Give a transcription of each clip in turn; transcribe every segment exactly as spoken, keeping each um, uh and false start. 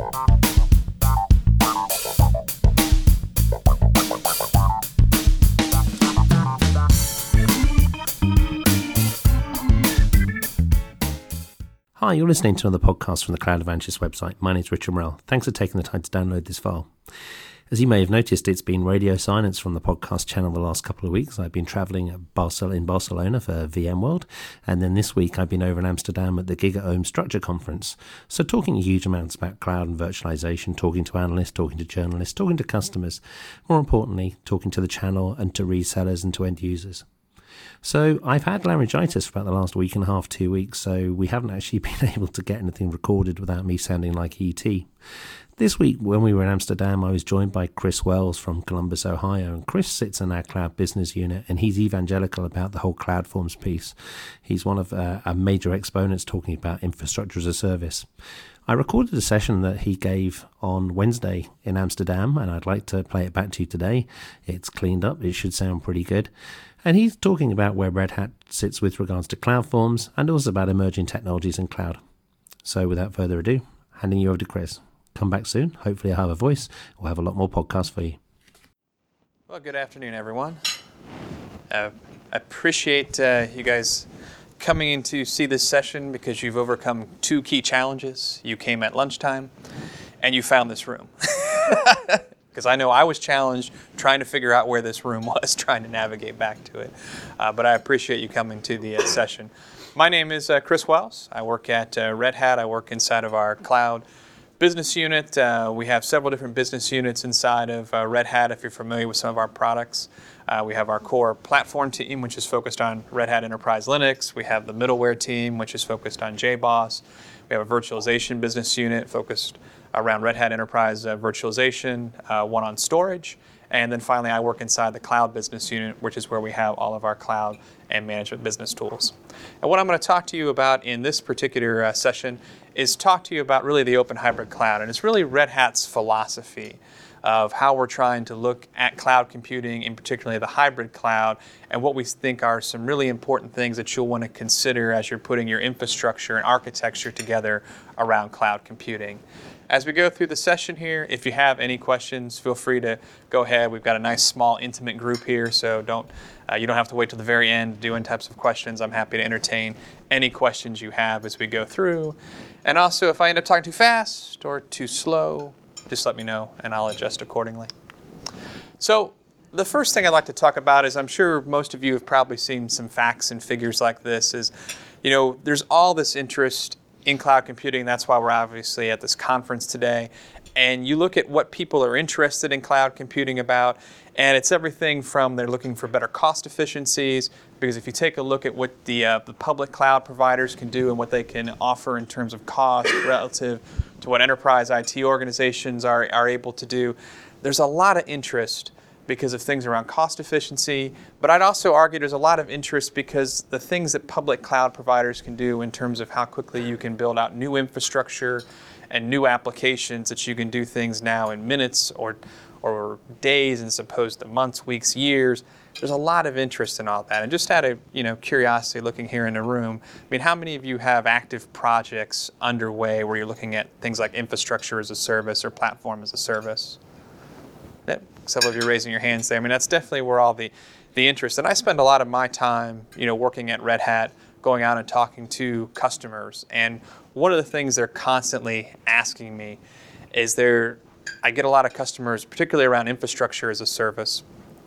Hi, you're listening to another podcast from the Cloud Evangelist website. My name is Richard Morrell. Thanks for taking the time to download this file. As you may have noticed, it's been radio silence from the podcast channel the last couple of weeks. I've been travelling in Barcelona for VMworld, and then this week I've been over in Amsterdam at the GigaOM Structure Conference. So talking huge amounts about cloud and virtualization, talking to analysts, talking to journalists, talking to customers, more importantly, talking to the channel and to resellers and to end users. So I've had laryngitis for about the last week and a half, two weeks, so we haven't actually been able to get anything recorded without me sounding like E T. This week, when we were in Amsterdam, I was joined by Chris Wells from Columbus, Ohio, and Chris sits in our cloud business unit, and he's evangelical about the whole CloudForms piece. He's one of uh, our major exponents talking about infrastructure as a service. I recorded a session that he gave on Wednesday in Amsterdam, and I'd like to play it back to you today. It's cleaned up. It should sound pretty good. And he's talking about where Red Hat sits with regards to CloudForms and also about emerging technologies in cloud. So without further ado, handing you over to Chris. Come back soon. Hopefully I'll have a voice. We'll have a lot more podcasts for you. Well, good afternoon, everyone. Uh, I appreciate uh, you guys coming in to see this session because you've overcome two key challenges. You came at lunchtime and you found this room. Because I know I was challenged trying to figure out where this room was, trying to navigate back to it. Uh, but I appreciate you coming to the uh, session. My name is uh, Chris Wells. I work at uh, Red Hat. I work inside of our cloud business unit. Uh, we have several different business units inside of uh, Red Hat, if you're familiar with some of our products. Uh, we have our core platform team, which is focused on Red Hat Enterprise Linux. We have the middleware team, which is focused on J BOSS. We have a virtualization business unit focused around Red Hat Enterprise uh, virtualization, uh, one on storage. And then finally, I work inside the cloud business unit, which is where we have all of our cloud and management business tools. And what I'm going to talk to you about in this particular uh, session is talk to you about really the open hybrid cloud. And it's really Red Hat's philosophy of how we're trying to look at cloud computing, in particularly the hybrid cloud, and what we think are some really important things that you'll want to consider as you're putting your infrastructure and architecture together around cloud computing. As we go through the session here, if you have any questions, feel free to go ahead. We've got a nice, small, intimate group here, so don't uh, you don't have to wait till the very end to do any types of questions. I'm happy to entertain any questions you have as we go through. And also, if I end up talking too fast or too slow, just let me know, and I'll adjust accordingly. So the first thing I'd like to talk about is, I'm sure most of you have probably seen some facts and figures like this, is, you know, there's all this interest in cloud computing. That's why we're obviously at this conference today. And you look at what people are interested in cloud computing about, and it's everything from they're looking for better cost efficiencies, because if you take a look at what the, uh, the public cloud providers can do and what they can offer in terms of cost relative to what enterprise I T organizations are, are able to do, there's a lot of interest because of things around cost efficiency. But I'd also argue there's a lot of interest because the things that public cloud providers can do in terms of how quickly you can build out new infrastructure and new applications, that you can do things now in minutes or or days as opposed to months, weeks, years. There's a lot of interest in all that. And just out of you know curiosity, looking here in the room, I mean, how many of you have active projects underway where you're looking at things like infrastructure as a service or platform as a service? Yep. Several of you raising your hands there. I mean, that's definitely where all the, the interest. And I spend a lot of my time, you know, working at Red Hat, going out and talking to customers. And one of the things they're constantly asking me is there, I get a lot of customers, particularly around infrastructure as a service,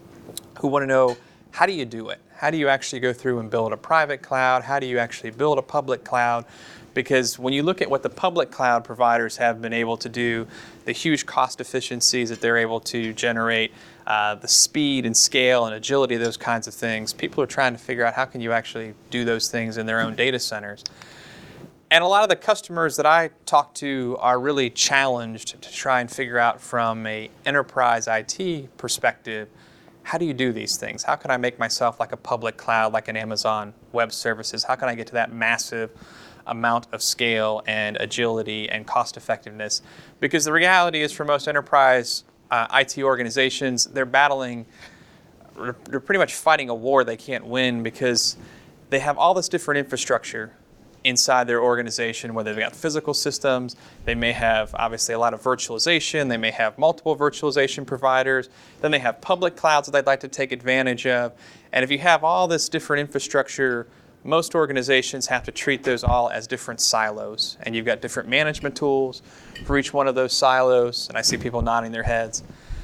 who want to know, how do you do it? How do you actually go through and build a private cloud? How do you actually build a public cloud? Because when you look at what the public cloud providers have been able to do, the huge cost efficiencies that they're able to generate, uh, the speed and scale and agility, those kinds of things, people are trying to figure out how can you actually do those things in their own data centers. And a lot of the customers that I talk to are really challenged to try and figure out from a enterprise I T perspective, how do you do these things? How can I make myself like a public cloud, like an Amazon Web Services? How can I get to that massive amount of scale and agility and cost effectiveness? Because the reality is, for most enterprise uh, I T organizations, they're battling, they're pretty much fighting a war they can't win, because they have all this different infrastructure inside their organization, whether they've got physical systems, they may have obviously a lot of virtualization, they may have multiple virtualization providers, then they have public clouds that they'd like to take advantage of. And if you have all this different infrastructure, most organizations have to treat those all as different silos. And you've got different management tools for each one of those silos. And I see people nodding their heads.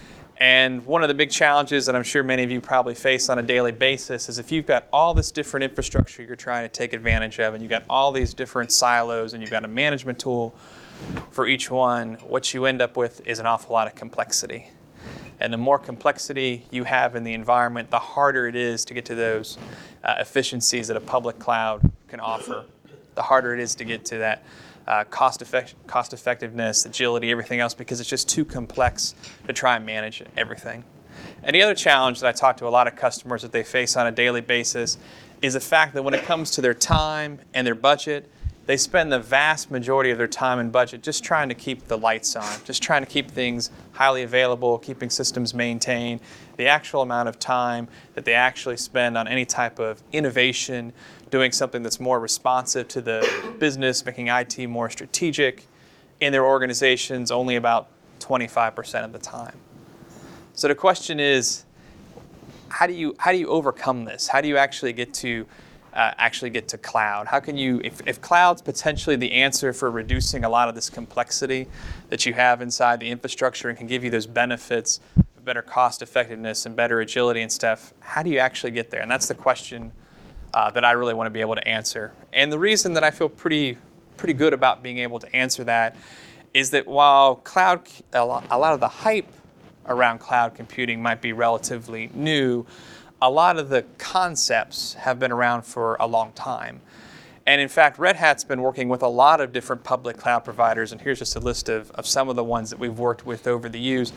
And one of the big challenges that I'm sure many of you probably face on a daily basis is if you've got all this different infrastructure you're trying to take advantage of, and you've got all these different silos, and you've got a management tool for each one, what you end up with is an awful lot of complexity. And the more complexity you have in the environment, the harder it is to get to those uh, efficiencies that a public cloud can offer. The harder it is to get to that Uh, cost, effect- cost effectiveness, agility, everything else, because it's just too complex to try and manage everything. And the other challenge that I talk to a lot of customers that they face on a daily basis is the fact that when it comes to their time and their budget, they spend the vast majority of their time and budget just trying to keep the lights on, just trying to keep things highly available, keeping systems maintained. The actual amount of time that they actually spend on any type of innovation, doing something that's more responsive to the business, making I T more strategic in their organizations, only about twenty-five percent of the time. So the question is, how do you how do you overcome this? How do you actually get to uh, actually get to cloud? How can you, if, if cloud's potentially the answer for reducing a lot of this complexity that you have inside the infrastructure and can give you those benefits, better cost effectiveness and better agility and stuff, how do you actually get there? And that's the question uh, that I really want to be able to answer. And the reason that I feel pretty pretty good about being able to answer that is that while cloud, a lot of the hype around cloud computing might be relatively new, a lot of the concepts have been around for a long time. And in fact, Red Hat's been working with a lot of different public cloud providers, and here's just a list of, of some of the ones that we've worked with over the years,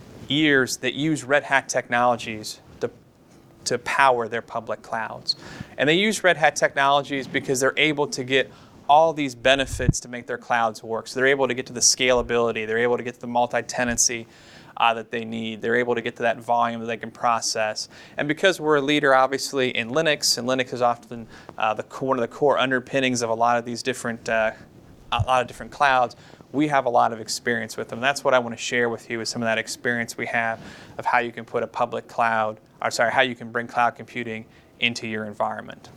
years that use Red Hat technologies to, to power their public clouds. And they use Red Hat technologies because they're able to get all these benefits to make their clouds work. So they're able to get to the scalability, they're able to get to the multi-tenancy uh, that they need, they're able to get to that volume that they can process. And because we're a leader, obviously, in Linux, and Linux is often uh, the core, one of the core underpinnings of a lot of these different, uh, a lot of different clouds, we have a lot of experience with them. That's what I want to share with you, is some of that experience we have of how you can put a public cloud, or sorry, how you can bring cloud computing into your environment.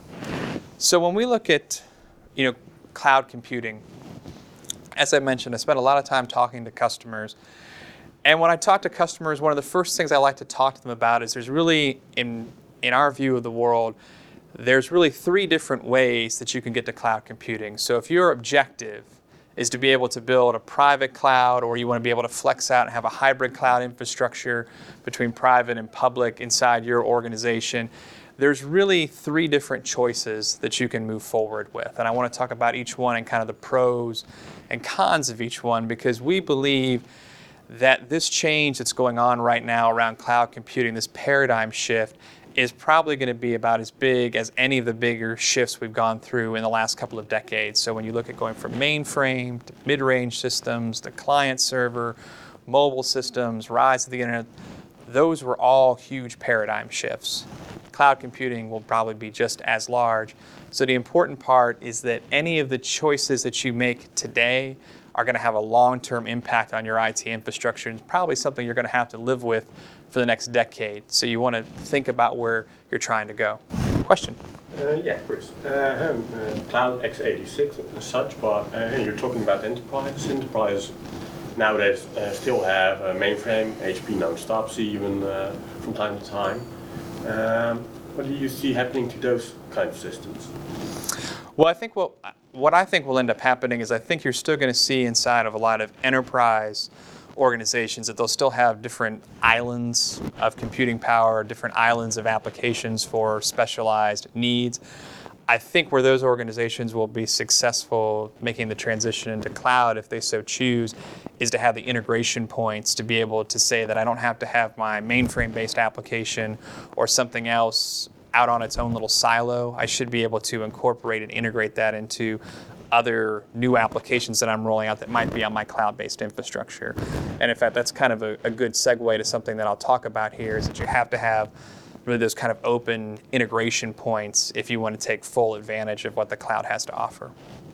So when we look at, you know, cloud computing, as I mentioned, I spent a lot of time talking to customers. And when I talk to customers, one of the first things I like to talk to them about is there's really, in, in our view of the world, there's really three different ways that you can get to cloud computing. So if your objective is to be able to build a private cloud, or you want to be able to flex out and have a hybrid cloud infrastructure between private and public inside your organization, there's really three different choices that you can move forward with. And I want to talk about each one and kind of the pros and cons of each one, because we believe that this change that's going on right now around cloud computing, this paradigm shift, is probably going to be about as big as any of the bigger shifts we've gone through in the last couple of decades. So when you look at going from mainframe to mid-range systems, the client server, mobile systems, rise of the internet, those were all huge paradigm shifts. Cloud computing will probably be just as large. So the important part is that any of the choices that you make today are going to have a long-term impact on your I T infrastructure, and probably something you're going to have to live with for the next decade. So you want to think about where you're trying to go. Question? Uh, yeah, Chris. Uh, um, uh, Cloud x eighty-six as such, but uh, you're talking about enterprise. Enterprise nowadays uh, still have a mainframe, H P non-stop, see even uh, from time to time. Um, what do you see happening to those kind of systems? Well, I think what, what I think will end up happening is I think you're still going to see inside of a lot of enterprise organizations that they'll still have different islands of computing power, different islands of applications for specialized needs. I think where those organizations will be successful making the transition into cloud, if they so choose, is to have the integration points to be able to say that I don't have to have my mainframe-based application or something else out on its own little silo. I should be able to incorporate and integrate that into other new applications that I'm rolling out that might be on my cloud-based infrastructure. And in fact, that's kind of a, a good segue to something that I'll talk about here, is that you have to have really those kind of open integration points if you want to take full advantage of what the cloud has to offer.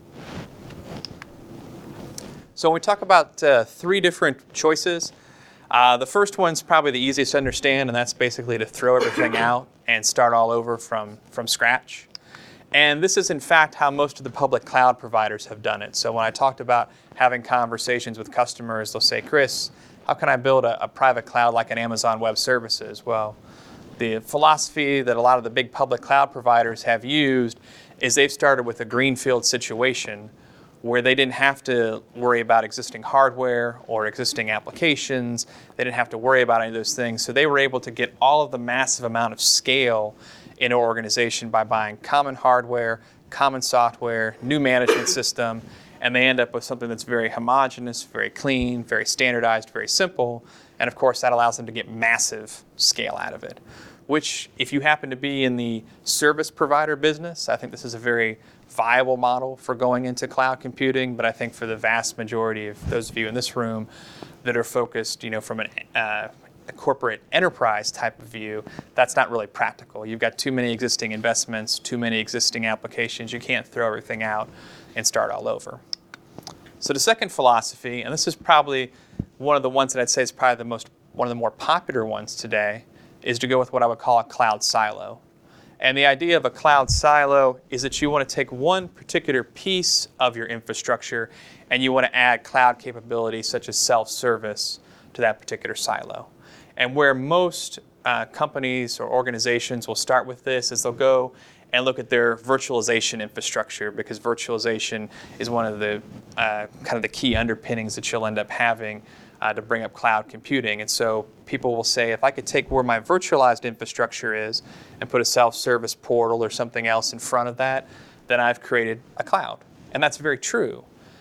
So when we talk about uh, three different choices, uh, the first one's probably the easiest to understand, and that's basically to throw everything out and start all over from, from scratch. And this is in fact how most of the public cloud providers have done it. So when I talked about having conversations with customers, they'll say, Chris, how can I build a, a private cloud like an Amazon Web Services? Well, the philosophy that a lot of the big public cloud providers have used is they've started with a greenfield situation where they didn't have to worry about existing hardware or existing applications. They didn't have to worry about any of those things. So they were able to get all of the massive amount of scale in an organization by buying common hardware, common software, new management system, and they end up with something that's very homogeneous, very clean, very standardized, very simple. And of course, that allows them to get massive scale out of it, which if you happen to be in the service provider business, I think this is a very viable model for going into cloud computing. But I think for the vast majority of those of you in this room that are focused, you know, from an, uh, a corporate enterprise type of view, that's not really practical. You've got too many existing investments, too many existing applications. You can't throw everything out and start all over. So the second philosophy, and this is probably one of the ones that I'd say is probably the most one of the more popular ones today, is to go with what I would call a cloud silo. And the idea of a cloud silo is that you want to take one particular piece of your infrastructure and you want to add cloud capabilities such as self-service to that particular silo. And where most uh, companies or organizations will start with this is they'll go and look at their virtualization infrastructure, because virtualization is one of the uh, kind of the key underpinnings that you'll end up having uh, to bring up cloud computing. And so people will say, if I could take where my virtualized infrastructure is and put a self-service portal or something else in front of that, then I've created a cloud. And that's very true.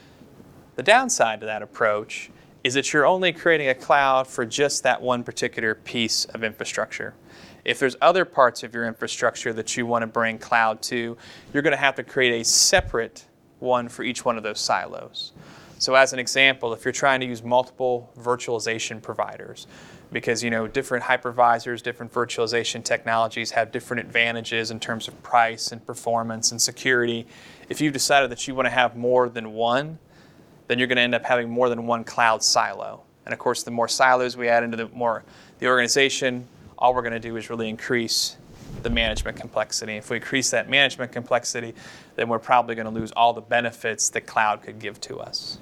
The downside to that approach is that you're only creating a cloud for just that one particular piece of infrastructure. If there's other parts of your infrastructure that you want to bring cloud to, you're going to have to create a separate one for each one of those silos. So as an example, if you're trying to use multiple virtualization providers, because you know different hypervisors, different virtualization technologies have different advantages in terms of price and performance and security. If you've decided that you want to have more than one, then you're going to end up having more than one cloud silo. And of course, the more silos we add into the more the organization, all we're going to do is really increase the management complexity. If we increase that management complexity, then we're probably going to lose all the benefits that cloud could give to us.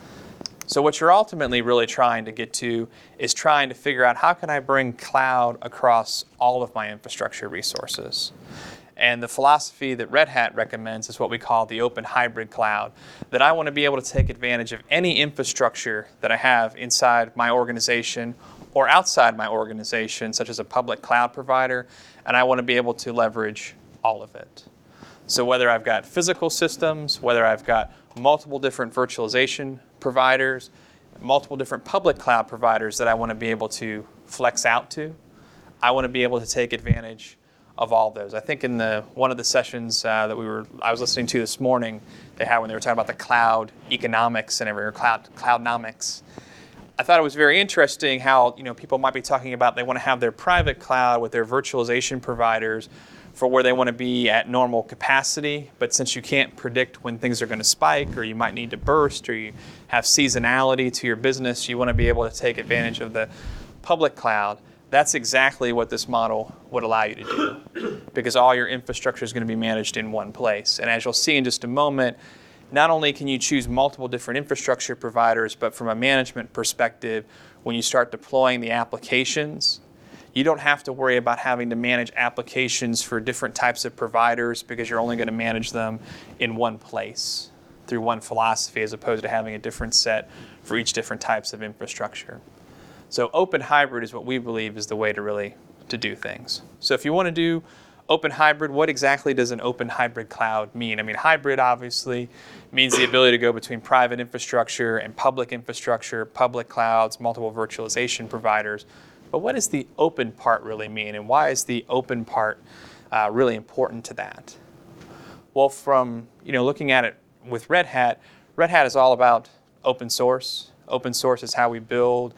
So what you're ultimately really trying to get to is trying to figure out how can I bring cloud across all of my infrastructure resources. And the philosophy that Red Hat recommends is what we call the open hybrid cloud, that I want to be able to take advantage of any infrastructure that I have inside my organization or outside my organization, such as a public cloud provider, and I want to be able to leverage all of it. So whether I've got physical systems, whether I've got multiple different virtualization providers, multiple different public cloud providers that I want to be able to flex out to, I want to be able to take advantage of all those. I think in the one of the sessions uh, that we were I was listening to this morning, they had when they were talking about the cloud economics and everything, cloud cloudnomics. I thought it was very interesting how you know people might be talking about they want to have their private cloud with their virtualization providers for where they want to be at normal capacity, but since you can't predict when things are going to spike or you might need to burst or you have seasonality to your business, you want to be able to take advantage of the public cloud. That's exactly what this model would allow you to do, because all your infrastructure is going to be managed in one place. And as you'll see in just a moment, not only can you choose multiple different infrastructure providers, but from a management perspective, when you start deploying the applications, you don't have to worry about having to manage applications for different types of providers, because you're only going to manage them in one place through one philosophy, as opposed to having a different set for each different types of infrastructure. So open hybrid is what we believe is the way to really to do things. So if you want to do open hybrid, what exactly does an open hybrid cloud mean? I mean, hybrid obviously means the ability to go between private infrastructure and public infrastructure, public clouds, multiple virtualization providers. But what does the open part really mean, and why is the open part uh, really important to that? Well, from you know looking at it with Red Hat, Red Hat is all about open source. Open source is how we build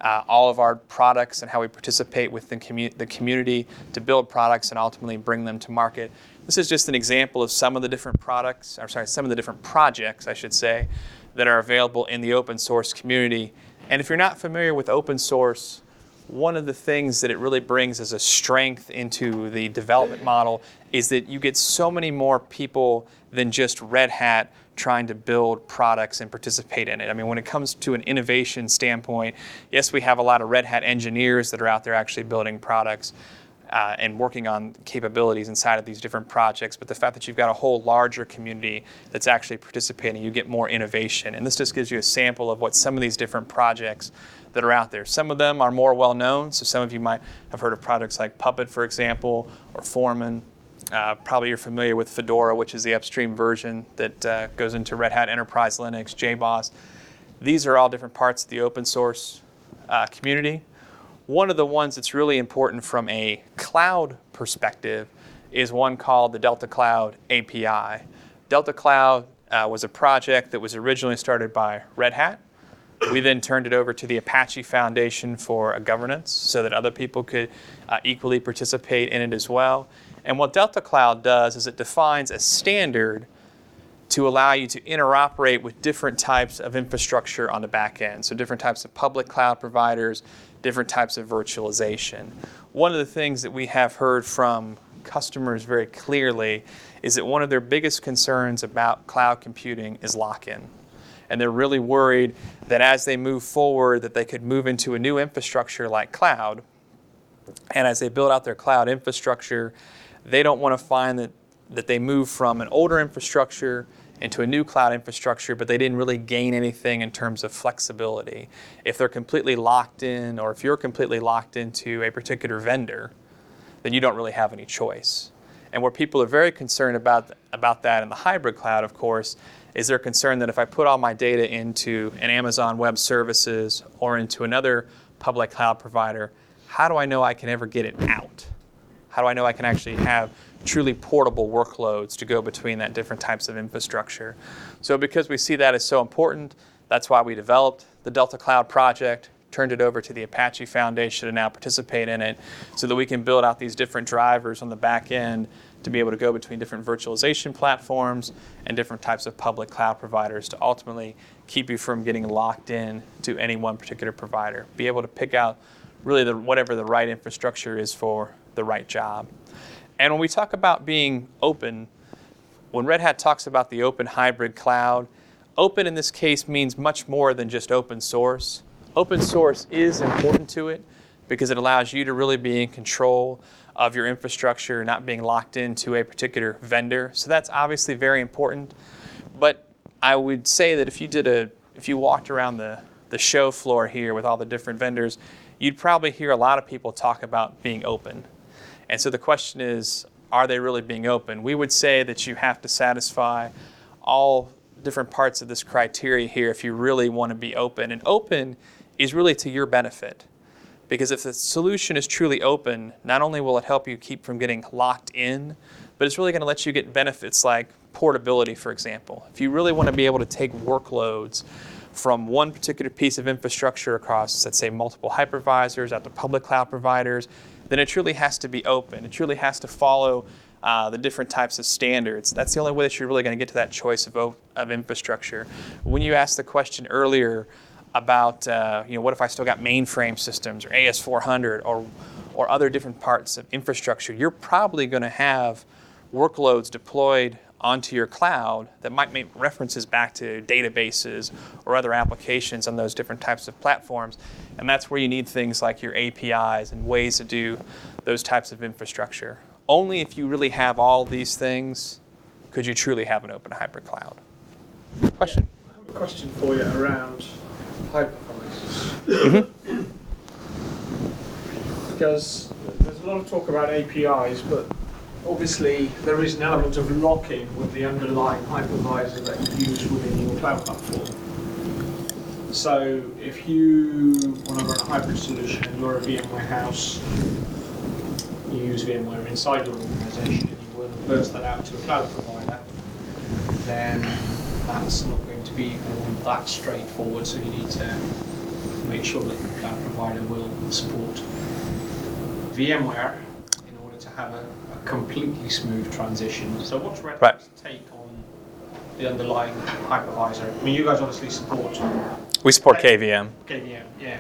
uh, all of our products and how we participate with the, commu- the community to build products and ultimately bring them to market. This is just an example of some of the different products, or sorry, some of the different projects, I should say, that are available in the open source community. And if you're not familiar with open source, one of the things that it really brings as a strength into the development model is that you get so many more people than just Red Hat trying to build products and participate in it. I mean, when it comes to an innovation standpoint, yes, we have a lot of Red Hat engineers that are out there actually building products uh, and working on capabilities inside of these different projects, but the fact that you've got a whole larger community that's actually participating, you get more innovation. And this just gives you a sample of what some of these different projects that are out there. Some of them are more well known, so some of you might have heard of products like Puppet, for example, or Foreman. Uh, probably you're familiar with Fedora, which is the upstream version that uh, goes into Red Hat Enterprise Linux, J BOSS. These are all different parts of the open source uh, community. One of the ones that's really important from a cloud perspective is one called the Delta Cloud A P I. Delta Cloud uh, was a project that was originally started by Red Hat. We then turned it over to the Apache Foundation for a governance so that other people could uh, equally participate in it as well. And what Delta Cloud does is it defines a standard to allow you to interoperate with different types of infrastructure on the back end. So different types of public cloud providers, different types of virtualization. One of the things that we have heard from customers very clearly is that one of their biggest concerns about cloud computing is lock-in. And they're really worried that as they move forward that they could move into a new infrastructure like cloud. And as they build out their cloud infrastructure, they don't want to find that, that they move from an older infrastructure into a new cloud infrastructure, but they didn't really gain anything in terms of flexibility. If they're completely locked in, or if you're completely locked into a particular vendor, then you don't really have any choice. And where people are very concerned about, about that in the hybrid cloud, of course, is they're concerned that if I put all my data into an Amazon Web Services or into another public cloud provider, how do I know I can ever get it out? How do I know I can actually have truly portable workloads to go between that different types of infrastructure? So because we see that as so important, that's why we developed the Delta Cloud project, turned it over to the Apache Foundation to now participate in it so that we can build out these different drivers on the back end to be able to go between different virtualization platforms and different types of public cloud providers to ultimately keep you from getting locked in to any one particular provider. Be able to pick out really the, whatever the right infrastructure is for the right job. And when we talk about being open, when Red Hat talks about the open hybrid cloud, open in this case means much more than just open source. Open source is important to it because it allows you to really be in control of your infrastructure, not being locked into a particular vendor. So that's obviously very important. But I would say that if you did a, if you walked around the, the show floor here with all the different vendors, you'd probably hear a lot of people talk about being open. And so the question is, are they really being open? We would say that you have to satisfy all different parts of this criteria here if you really want to be open. And open is really to your benefit. Because if the solution is truly open, not only will it help you keep from getting locked in, but it's really going to let you get benefits like portability, for example. If you really want to be able to take workloads from one particular piece of infrastructure across, let's say, multiple hypervisors out to public cloud providers, then it truly has to be open. It truly has to follow uh, the different types of standards. That's the only way that you're really going to get to that choice of, of infrastructure. When you asked the question earlier about, uh, you know, what if I still got mainframe systems or A S four hundred or, or other different parts of infrastructure, you're probably going to have workloads deployed onto your cloud that might make references back to databases or other applications on those different types of platforms. And that's where you need things like your A P Is and ways to do those types of infrastructure. Only if you really have all these things could you truly have an open hybrid cloud. Question? I have a question for you around hypervisors. Mm-hmm. Because there's a lot of talk about A P Is, but obviously there is an element of lock-in with the underlying hypervisor that you use within your cloud platform. So if you want to run a hybrid solution and you're a VMware house, you use VMware inside your organization and you want to burst that out to a cloud provider, then that's not going to be all that straightforward, so you need to to make sure that the cloud provider will support VMware in order to have a, a completely smooth transition. So what's Red Hat's Right. take on the underlying hypervisor? I mean, you guys obviously support We support K V M. K V M, yeah.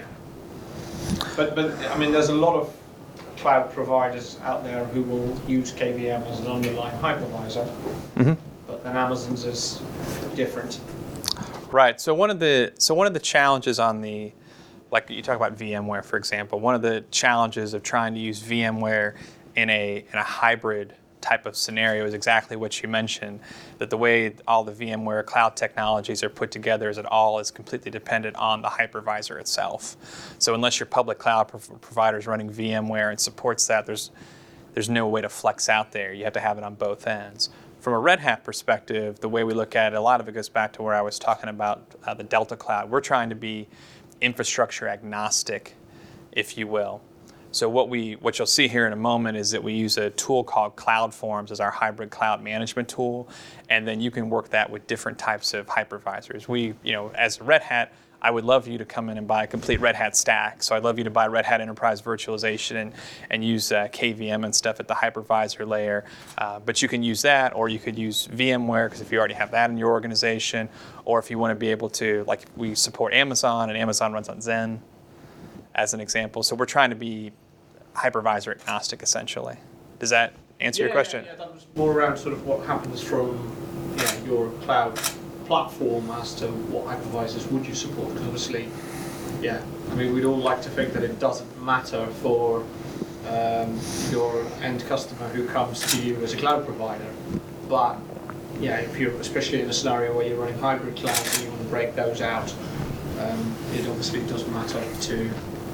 But, but I mean, there's a lot of cloud providers out there who will use K V M as an underlying hypervisor, Mm-hmm. but then Amazon's is different. Right. So one of the so one of the challenges on the, like you talk about VMware, for example, one of the challenges of trying to use VMware in a in a hybrid type of scenario is exactly what you mentioned, that the way all the VMware cloud technologies are put together is that all is completely dependent on the hypervisor itself. So unless your public cloud prov- provider is running VMware and supports that, there's there's no way to flex out there. You have to have it on both ends. From a Red Hat perspective, the way we look at it, a lot of it goes back to where I was talking about uh, the Delta Cloud. We're trying to be infrastructure agnostic, if you will. So what we what you'll see here in a moment is that we use a tool called CloudForms as our hybrid cloud management tool, and then you can work that with different types of hypervisors. We, you know, as Red Hat, I would love you to come in and buy a complete Red Hat stack. So I'd love you to buy Red Hat Enterprise Virtualization and, and use uh, K V M and stuff at the hypervisor layer. Uh, but you can use that, or you could use VMware, because if you already have that in your organization, or if you want to be able to, like we support Amazon, and Amazon runs on Zen, as an example. So we're trying to be hypervisor agnostic, essentially. Does that answer yeah, your question? Yeah, yeah, that was more around sort of what happens from yeah, your cloud platform as to what hypervisors would you support, because obviously, yeah, I mean, we'd all like to think that it doesn't matter for um, your end customer who comes to you as a cloud provider, but yeah, if you're, especially in a scenario where you're running hybrid clouds and you want to break those out, um, it obviously does matter to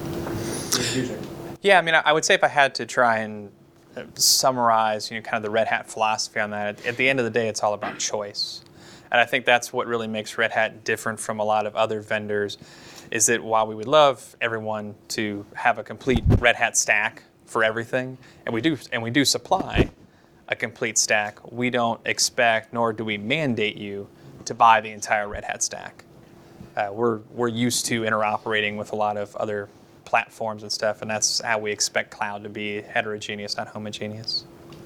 the user. Yeah, I mean, I would say if I had to try and summarize, you know, kind of the Red Hat philosophy on that, at the end of the day, it's all about choice. And I think that's what really makes Red Hat different from a lot of other vendors, is that while we would love everyone to have a complete Red Hat stack for everything, and we do, and we do supply a complete stack, we don't expect, nor do we mandate you to buy the entire Red Hat stack. Uh, we're we're used to interoperating with a lot of other platforms and stuff, and that's how we expect cloud to be heterogeneous, not homogeneous.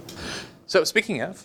So speaking of,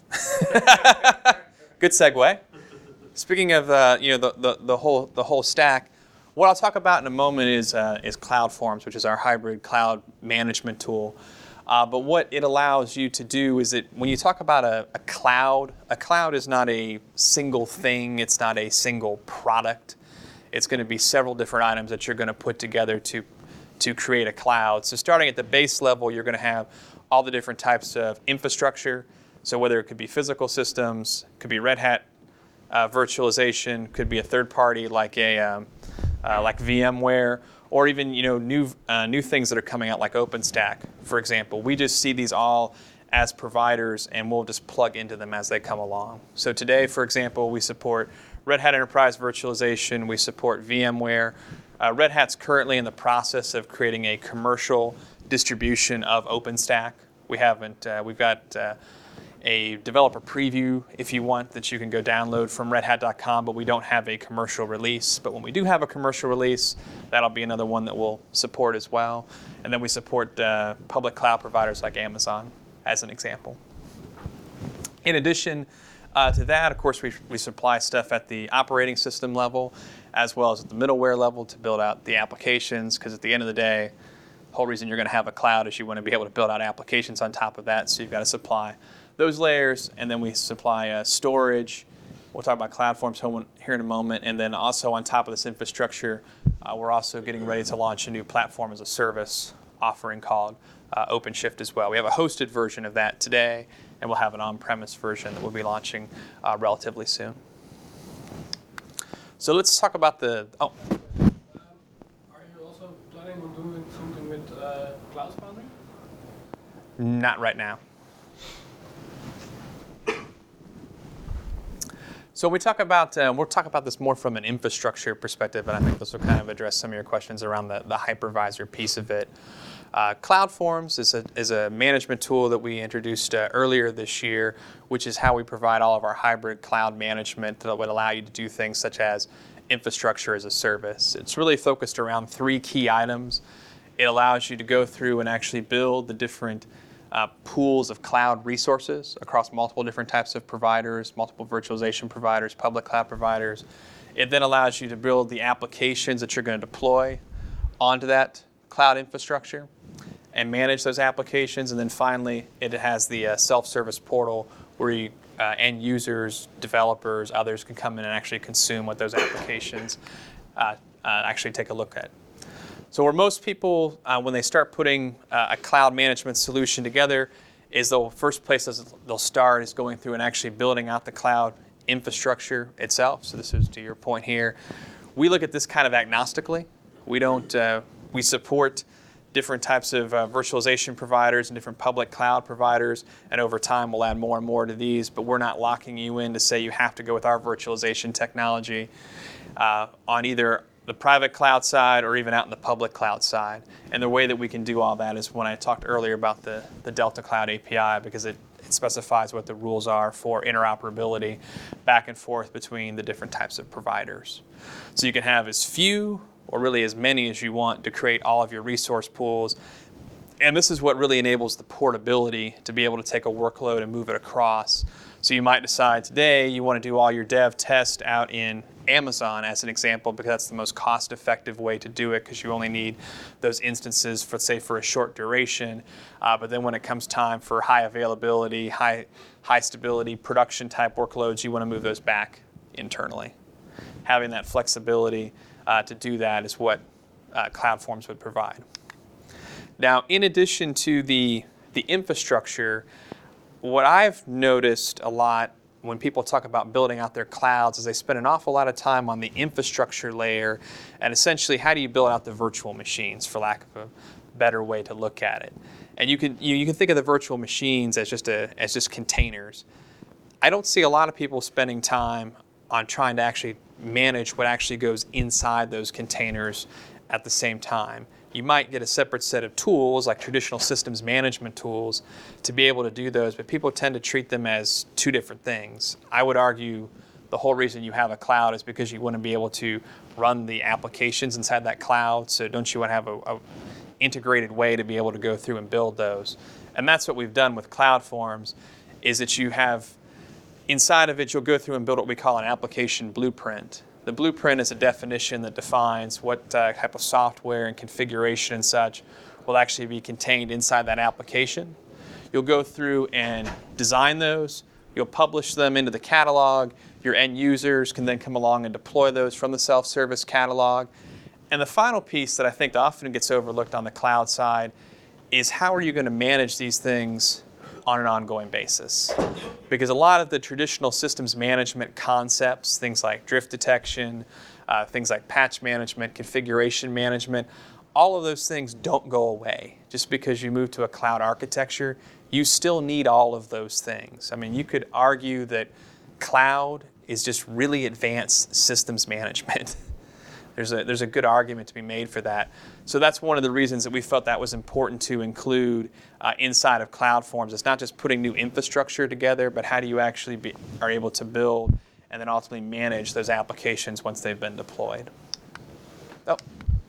good segue. Speaking of uh, you know the, the the whole the whole stack, what I'll talk about in a moment is uh, is CloudForms, which is our hybrid cloud management tool. Uh, but what it allows you to do is that when you talk about a, a cloud, a cloud is not a single thing. It's not a single product. It's going to be several different items that you're going to put together to to create a cloud. So starting at the base level, you're going to have all the different types of infrastructure. So whether it could be physical systems, could be Red Hat uh, virtualization, could be a third party like a um, uh, like VMware, or even you know new uh, new things that are coming out like OpenStack, for example. We just see these all as providers, and we'll just plug into them as they come along. So today, for example, we support Red Hat Enterprise Virtualization. We support VMware. Uh, Red Hat's currently in the process of creating a commercial distribution of OpenStack. We haven't. Uh, we've got uh, a developer preview, if you want, that you can go download from red hat dot com, but we don't have a commercial release. But when we do have a commercial release, that'll be another one that we'll support as well. And then we support uh, public cloud providers like Amazon, as an example. In addition uh, to that, of course, we, we supply stuff at the operating system level, as well as at the middleware level to build out the applications, because at the end of the day, the whole reason you're going to have a cloud is you want to be able to build out applications on top of that, so you've got to supply those layers, and then we supply uh, storage. We'll talk about CloudForms here in a moment, and then also on top of this infrastructure, uh, we're also getting ready to launch a new platform as a service offering called uh, OpenShift as well. We have a hosted version of that today, and we'll have an on-premise version that we'll be launching uh, relatively soon. So let's talk about the, oh. Um, are you also planning on doing something with uh, Cloud Foundry? Not right now. So we talk about, uh, we'll talk about this more from an infrastructure perspective, and I think this will kind of address some of your questions around the, the hypervisor piece of it. Uh, CloudForms is a, is a management tool that we introduced uh, earlier this year, which is how we provide all of our hybrid cloud management that would allow you to do things such as infrastructure as a service. It's really focused around three key items. It allows you to go through and actually build the different uh, pools of cloud resources across multiple different types of providers, multiple virtualization providers, public cloud providers. It then allows you to build the applications that you're going to deploy onto that cloud infrastructure and manage those applications. And then finally, it has the uh, self-service portal where you, uh, end users, developers, others can come in and actually consume what those applications uh, uh, actually take a look at. So where most people, uh, when they start putting uh, a cloud management solution together, is the first place they'll start is going through and actually building out the cloud infrastructure itself. So this is to your point here. We look at this kind of agnostically. We don't, uh, we support different types of uh, virtualization providers and different public cloud providers, and over time we'll add more and more to these, but we're not locking you in to say you have to go with our virtualization technology uh, on either the private cloud side or even out in the public cloud side. And the way that we can do all that is when I talked earlier about the, the Delta Cloud A P I, because it, it specifies what the rules are for interoperability back and forth between the different types of providers. So you can have as few or really as many as you want to create all of your resource pools. And this is what really enables the portability to be able to take a workload and move it across. So you might decide today you want to do all your dev test out in Amazon as an example, because that's the most cost-effective way to do it, because you only need those instances for, say, for a short duration. Uh, but then when it comes time for high availability, high, high stability, production type workloads, you want to move those back internally. Having that flexibility uh, to do that is what uh, CloudForms would provide. Now, in addition to the, the infrastructure, what I've noticed a lot when people talk about building out their clouds is they spend an awful lot of time on the infrastructure layer, and essentially how do you build out the virtual machines, for lack of a better way to look at it. And you can you, you can think of the virtual machines as just a as just containers. I don't see a lot of people spending time on trying to actually manage what actually goes inside those containers at the same time. You might get a separate set of tools, like traditional systems management tools, to be able to do those, but people tend to treat them as two different things. I would argue the whole reason you have a cloud is because you want to be able to run the applications inside that cloud, so don't you want to have a, a integrated way to be able to go through and build those? And that's what we've done with CloudForms, is that you have, inside of it, you'll go through and build what we call an application blueprint. The blueprint is a definition that defines what uh, type of software and configuration and such will actually be contained inside that application. You'll go through and design those. You'll publish them into the catalog. Your end users can then come along and deploy those from the self-service catalog. And the final piece that I think often gets overlooked on the cloud side is how are you going to manage these things on an ongoing basis? Because a lot of the traditional systems management concepts, things like drift detection, uh, things like patch management, configuration management, all of those things don't go away. Just because you move to a cloud architecture, you still need all of those things. I mean, you could argue that cloud is just really advanced systems management. There's a, there's a good argument to be made for that. So that's one of the reasons that we felt that was important to include uh, inside of CloudForms. It's not just putting new infrastructure together, but how do you actually be, are able to build and then ultimately manage those applications once they've been deployed. Oh.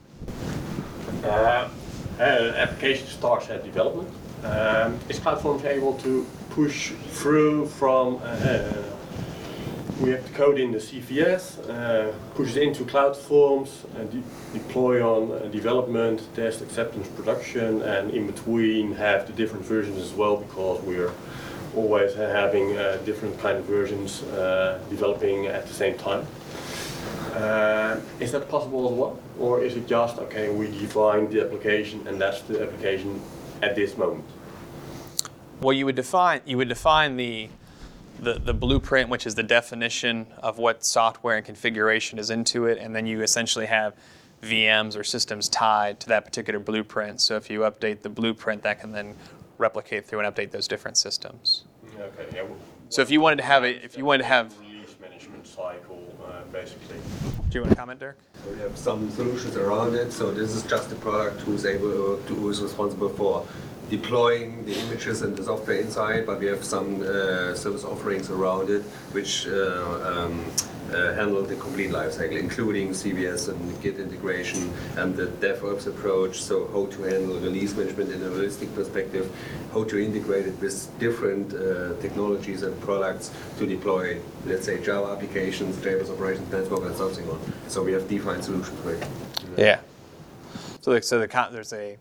Uh, uh, application starts at development. Um, is CloudForms able to push through from uh, we have the code in the C V S, uh, pushes into CloudForms, and de deploy on uh, development, test, acceptance, production, and in between have the different versions as well, because we're always uh, having uh, different kind of versions uh, developing at the same time. Uh, is that possible as well? Or is it just, okay, we define the application and that's the application at this moment? Well, you would define, you would define the The, the blueprint, which is the definition of what software and configuration is into it, and then you essentially have V Ms or systems tied to that particular blueprint. So if you update the blueprint, that can then replicate through and update those different systems. Okay. Yeah. So if you wanted to have a, if you wanted to have release management cycle, uh, basically. Do you want to comment, Dirk? We have some solutions around it. So this is just a product who's able to, who is responsible for deploying the images and the software inside, but we have some uh, service offerings around it, which uh, um, uh, handle the complete lifecycle, including C V S and Git integration and the DevOps approach. So how to handle release management in a holistic perspective, how to integrate it with different uh, technologies and products to deploy, let's say, Java applications, JBoss operations network, and something on. So we have defined solutions for it. Yeah. So, the, so the con- there's a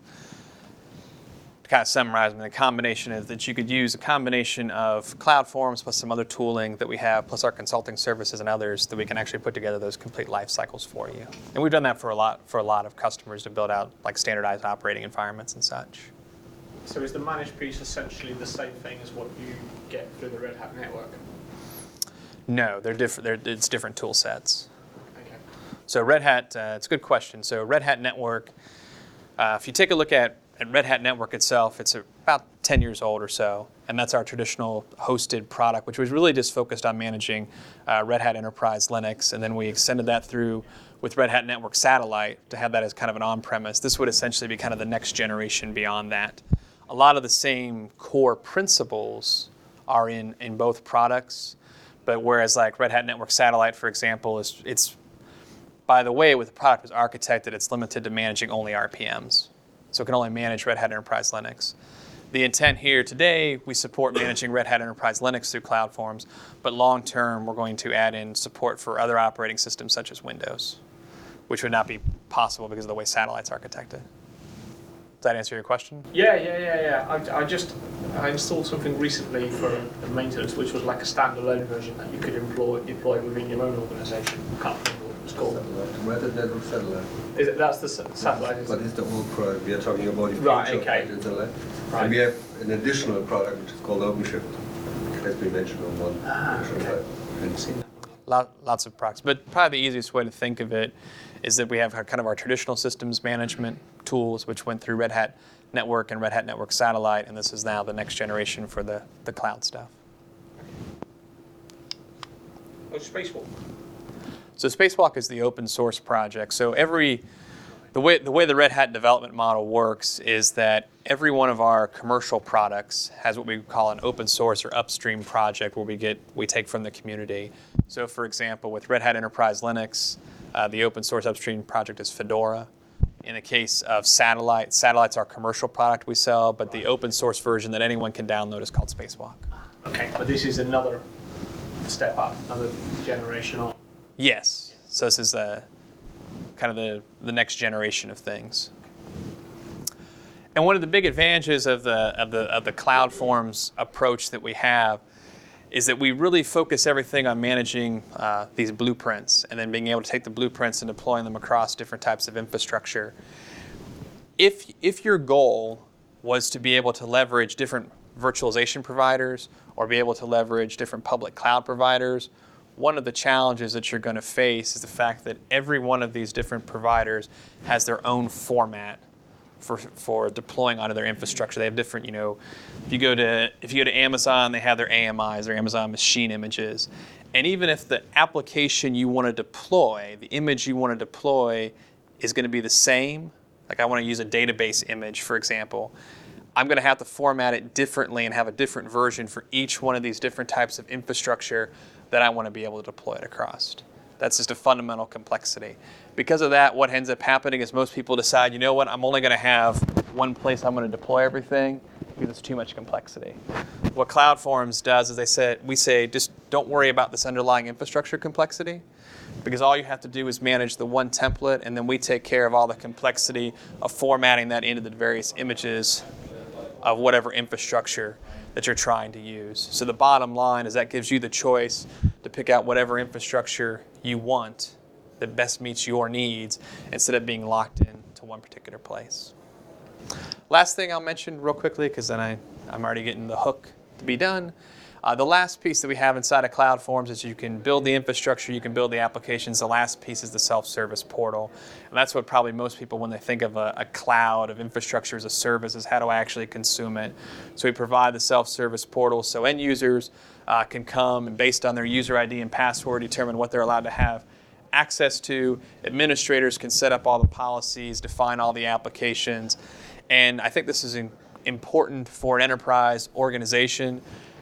to kind of summarize, I mean, the combination is that you could use a combination of CloudForms plus some other tooling that we have, plus our consulting services and others, that we can actually put together those complete life cycles for you. And we've done that for a lot for a lot of customers to build out like standardized operating environments and such. So is the managed piece essentially the same thing as what you get through the Red Hat network? No, they're different. They're, it's different tool sets. Okay. So Red Hat, uh, it's a good question. So Red Hat Network, uh, if you take a look at, at Red Hat Network itself, it's about ten years old or so, and that's our traditional hosted product, which was really just focused on managing uh, Red Hat Enterprise Linux, and then we extended that through with Red Hat Network Satellite to have that as kind of an on-premise. This would essentially be kind of the next generation beyond that. A lot of the same core principles are in, in both products, but whereas like Red Hat Network Satellite, for example, is it's by the way with the product was architected, it's limited to managing only R P Ms. So it can only manage Red Hat Enterprise Linux. The intent here today, we support managing Red Hat Enterprise Linux through CloudForms, but long term, we're going to add in support for other operating systems such as Windows, which would not be possible because of the way Satellite's architected. Does that answer your question? Yeah, yeah, yeah, yeah. I, I just I installed something recently for a maintenance, which was like a standalone version that you could employ deploy within your own organisation. I can't remember what it was called. Red Hat Network Satellite. Is it, that's the s- satellite? Is But it? it's the old product. We are talking about the Right, future okay. of Red Hat Satellite. Right. And we have an additional product which is called OpenShift, which has been mentioned on one. Ah, version. okay. And Seen that. Lot, lots of products, but probably the easiest way to think of it is that we have our, kind of our traditional systems management tools, which went through Red Hat Network and Red Hat Network Satellite, and this is now the next generation for the, the cloud stuff. Oh, Spacewalk. So Spacewalk is the open source project. So every the way the way the Red Hat development model works is that every one of our commercial products has what we call an open source or upstream project where we get we take from the community. So for example, with Red Hat Enterprise Linux, uh, the open source upstream project is Fedora. In the case of Satellite, Satellite's our commercial product we sell, but the open source version that anyone can download is called Spacewalk. Okay, but this is another step up, another generation on. Yes. So this is uh, kind of the, the next generation of things. And one of the big advantages of the of the of the CloudForms approach that we have is that we really focus everything on managing uh, these blueprints and then being able to take the blueprints and deploying them across different types of infrastructure. If if your goal was to be able to leverage different virtualization providers or be able to leverage different public cloud providers, one of the challenges that you're going to face is the fact that every one of these different providers has their own format for for deploying onto their infrastructure. They have different, you know, if you go to if you go to Amazon, they have their A M Is, their Amazon Machine Images. And even if the application you want to deploy, the image you want to deploy is going to be the same, like I want to use a database image, for example, I'm going to have to format it differently and have a different version for each one of these different types of infrastructure that I want to be able to deploy it across. That's just a fundamental complexity. Because of that, what ends up happening is most people decide, you know what, I'm only going to have one place I'm going to deploy everything because it's too much complexity. What CloudForms does is they say, we say, just don't worry about this underlying infrastructure complexity, because all you have to do is manage the one template, and then we take care of all the complexity of formatting that into the various images of whatever infrastructure that you're trying to use. So the bottom line is that gives you the choice to pick out whatever infrastructure you want that best meets your needs instead of being locked in to one particular place. Last thing I'll mention real quickly, because then I, I'm already getting the hook to be done. Uh, the last piece that we have inside of CloudForms is you can build the infrastructure, you can build the applications. The last piece is the self-service portal. And that's what probably most people, when they think of a, a cloud of infrastructure as a service, is how do I actually consume it? So we provide the self-service portal so end users uh, can come and based on their user I D and password determine what they're allowed to have access to. Administrators can set up all the policies, define all the applications. And I think this is in, important for an enterprise organization,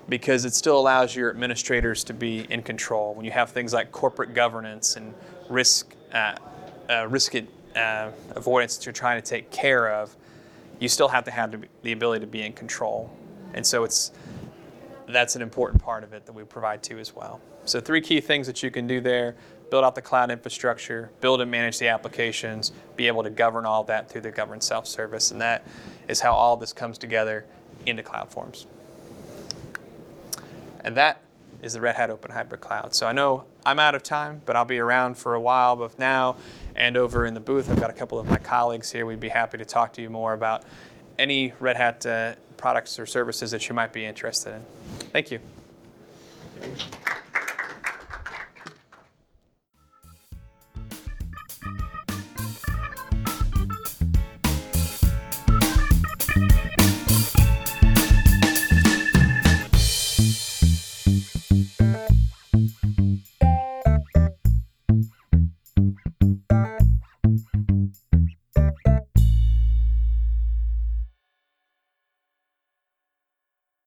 because it still allows your administrators to be in control. When you have things like corporate governance and risk uh, uh, risk uh, avoidance that you're trying to take care of, you still have to have to be, the ability to be in control. And so it's that's an important part of it that we provide too as well. So three key things that you can do there: build out the cloud infrastructure, build and manage the applications, be able to govern all that through the governed self-service. And that is how all this comes together into CloudForms. And that is the Red Hat Open Hybrid Cloud. So I know I'm out of time, but I'll be around for a while both now and over in the booth. I've got a couple of my colleagues here. We'd be happy to talk to you more about any Red Hat uh, products or services that you might be interested in. Thank you.